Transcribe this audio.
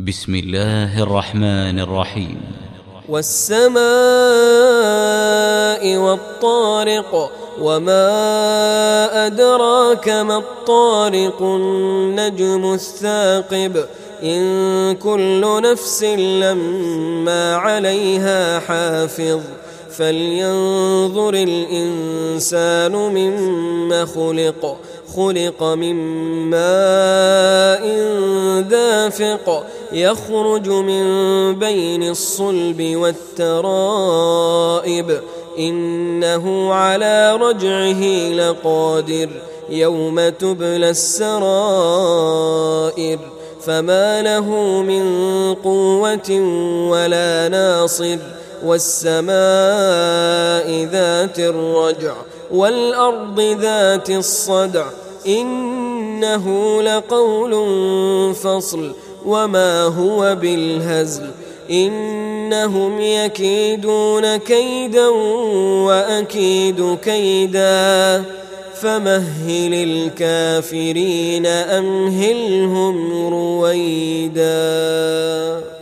بسم الله الرحمن الرحيم. والسماء والطارق وما أدراك ما الطارق النجم الثاقب إن كل نفس لما عليها حافظ فلينظر الإنسان مما خلق من ماء دافق يخرج من بين الصلب والترائب إنه على رجعه لقادر يوم تبلى السرائر فما له من قوة ولا ناصر والسماء ذات الرجع والأرض ذات الصدع إنه لقول فصل وما هو بالهزل إنهم يكيدون كيدا وأكيد كيدا فمهل الكافرين أمهلهم رويدا.